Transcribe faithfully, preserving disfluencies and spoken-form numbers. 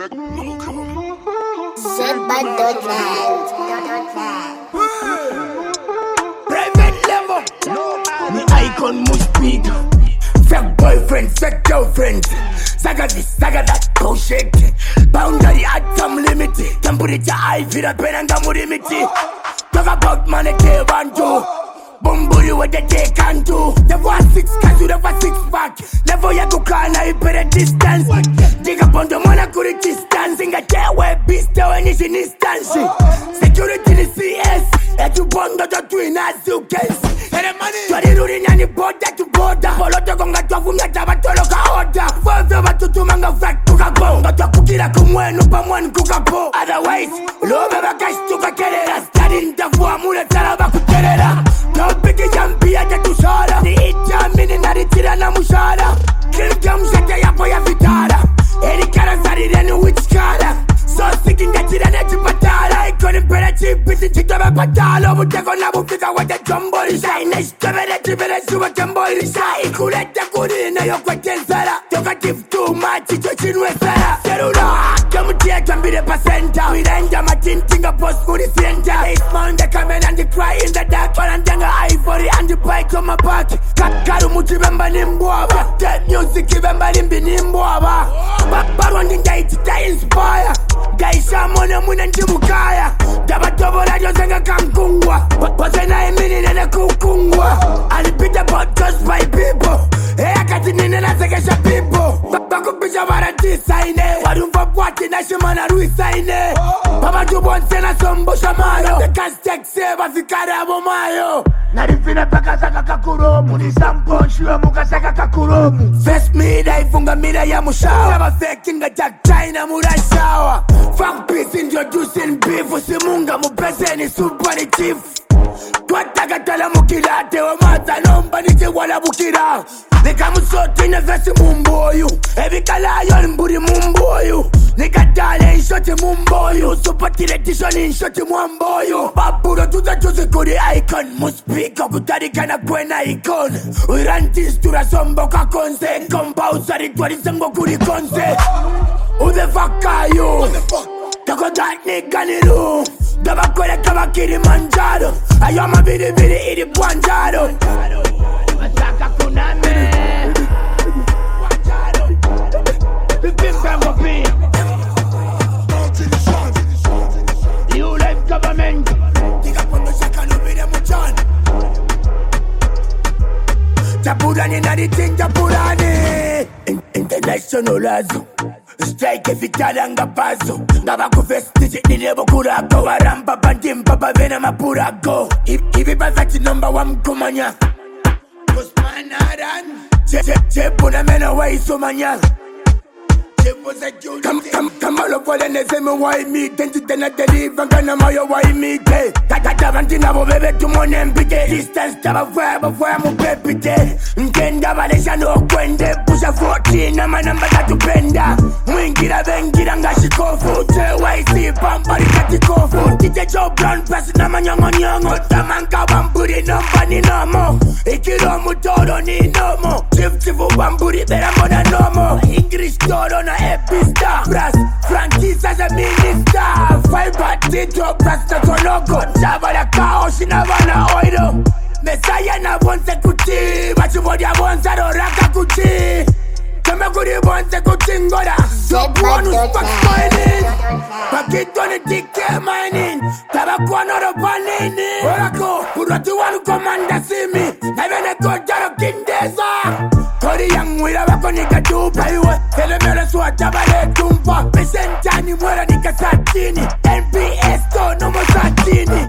Private level. The icon must speak. Fake boyfriend, fake girlfriend. Saga this, saga that, bullshit. Boundary at some limit. Temperature high, feel a pen and I'm limit. Talk about money, they want to. Bumburi what they take and do. Never a six cause you never six pack. Never ya go call now you better distance. Dig up on the man I could distance. Inga care where beast when it's in instance. Security in the C S. Et tu bond the twin as you can see. And the money so the ruling and the border to border. Follow the gonga to fumya jaba to loka order. Further but to to manga fact to ka bo. Got to kukira kumwenu pa mwan kuka po. Otherwise lo beba cash to ka kelera. Studying the voix mule talaba kukelera. Piki jampi ya tu shara ni ijamini na ritira na mushara. Kilgam shake ya po ya vitara. Eri kara zari renu which kara. So sick in the tira na chipatara. Ikoni pera chipi si chitaba patalo. Muteko na bufika wa the jumbori shai. Neshtabere chibere shuwa jumbori shai. Ikuleta kuri na yo kwa tensara. Toka give too much icho chinwe sara. Serura kamutia kambire pasenta. Mirenda matintinga post kuri sienta. It's mound the kamen and the cry in the dark. Parandanga ivory and the bike on my back. Kakaru muchibemba nimbuaba. Dead music ibemba nimbi nimbuaba. Baron in day to inspire. Gaisha mwana mwana njimukaya. Daba tobo radio zenga kankungwa. Wasena emini nene kukungwa. Alipita podcast by people. Eya kati nene na sekesha people. Bakupisha warati saine. Warumfa pwati na shimana rui saine. Baba jubonse na sombo shamaro. The castek seva fikara mayo. Narifina paka saka kakuromu. Nisampo shua muka saka kakuromu. First mida ifunga mida ya mushawa. Never faking a jack China murashawa. Fuck peace introducing beef. Usimunga mupese ni super ni chief. Twataka tala mukira. Tewa mata nomba nije wala bukira. Nika musoti na vesi mumboyu. Evi kalayo mburi mumboyu. Nika tale inshoti mumboyu. Supatile tishoni inshoti mwamboyu. Baburo tuza juzi kuri icon. Muspika kutari kana kwena icon. Urantis tura sombo kakonse. Kompa usari twari sango kuri konse. Who the fuck are you? Tako that nigga nilu. Daba kwele kama Kilimanjaro. Ayoma bidi bidi iri Bwanjaro. Masaka kuname. Bwanjaro. Bibimba mopi. New life government. Tiga pondo shaka lubire muchan. Tapurani na ditin tapurani. International azu. Strike vitalanga paso. Ngaba kufesti nilebo kurako. Waramba bandim papa vena mapurago. Ivi bazati number one kumanya. Kusmanaran. Chepo na mena wa isomanya. Come, come, come all over the neseme why me Tenji tena deliver Gana mayo why me te Tata tavantina bo bebe tu monempite Distance taba fwe bo fwe mu pepite Nkenda balesha no kwende Pusha fourteen na manamba tatu penda Mwingira bengira nga shikofu T Y C pampari kati kofu Tite Joe Brown pasi na manyongo nyongo Tamanka wamburi nomba ni nomo Ikiro mutoro ni nomo Chief chifu wamburi bera mona nomo English toro na epista Brass, Francis as a minister Fiber Tito, Brasta Tonogo Java la kao, shinavana oiro Messiah na bonse kuti Machibodi ya bonsa do raka kuti Kama kuri bonse kuti ngoda Someone who's back smiling Pakito ni tike mining Tabakwa noro panini Orako, uroti wanu komanda simi Navene kojaro kindeza Kori yang wira wako nika dupa iwe Ele mele suwa tabale tumpa Pesentani mwera nika satini N P S to no mo satini